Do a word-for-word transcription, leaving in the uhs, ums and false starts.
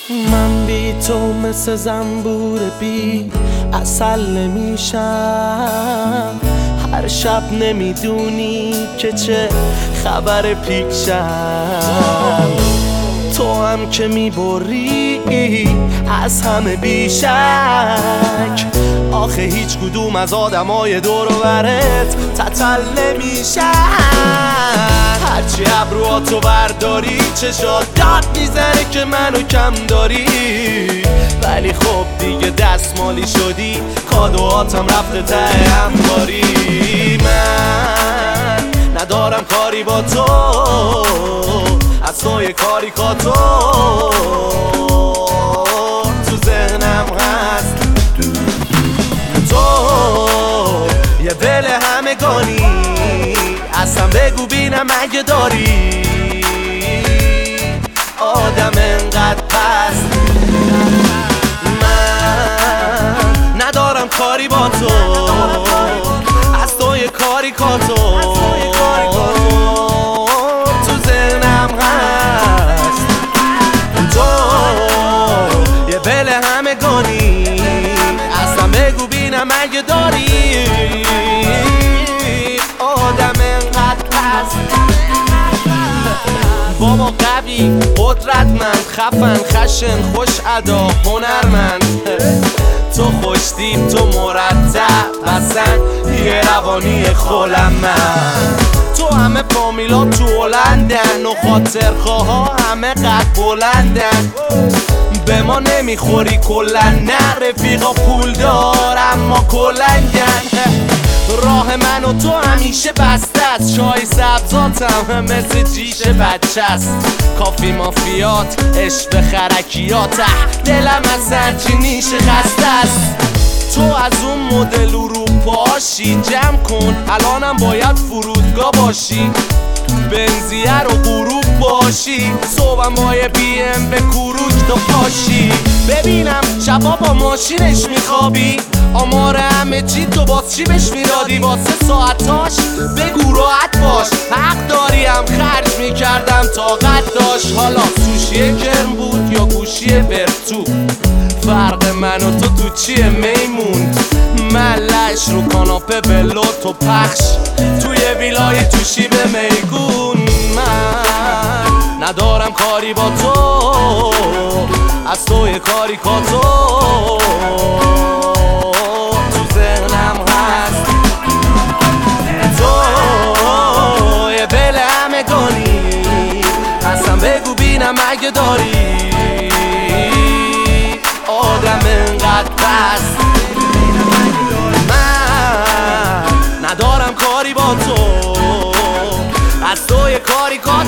من بی تو مثل زنبور بی عسل نمیشم، هر شب نمیدونی که چه خبر پیشم. تو هم که میبری از همه بیشک، آخه هیچ کدوم از آدمای دور و برت تتل نمیشن. هرچی ابروهاتو برداری چشات داد میزنه که منو کم داری، ولی خب دیگه دستمالی شدی، کادوهاتم رفته ته انباری. من ندارم کاری با تو، از توی کاریکاتو تو ذهنم هست. تو یه دل همگانی، اصلا بگو بینم اگه داری آدم انقدر پست. من ندارم کاری با تو، از توی کاریکاتو تو ذهنم هست. تو یه بل همگانی، اصلا بگو بینم اگه داری آدم انقدر پست. بابا قوی، قدرتمند، خفن، خشن، خوش ادا، هنرمند، تو خوشتیب، تو مرتب، اصلا یه روانی خلمند. تو همه فامیلا تو هلندن و خاطرخواها همه قد بلندن. به ما نمیخوری کلن، نه رفیقا پول دار اما کلنگن. راه من و تو همیشه بسته است، چای سبزاتم مثل جیش بچه است. کافی مافیات، عشق خرکیات، دلم از هرچی نیشه خسته است. تو از اون مدل اروپاشی، جمع کن الانم باید فرودگاه باشی، بنزیه رو غروب باشی، صبحم با یه بی ام به کوروش تو پاشی. ببینم شبا با ماشینش میخوابی، آمار همه چی تو باز چی بهش میدادی واسه ساعتاش؟ بگو راحت باش، حق داریم خرج میکردم طاقت داشت. حالا سوشی گرم بود یا گوشی ورتو، فرق من و تو تو چیه میمون؟ من لش رو کاناپه بلو تو پخش، توی ویلای تو شیب میگون. من ندارم کاری با تو، از توی کاریکاتو تو ذهنم هست. تو یه بل همگانی، اصلا بگو بینم اگه داری آدم انقدر پست. من ندارم کاری با تو، از توی کاریکاتو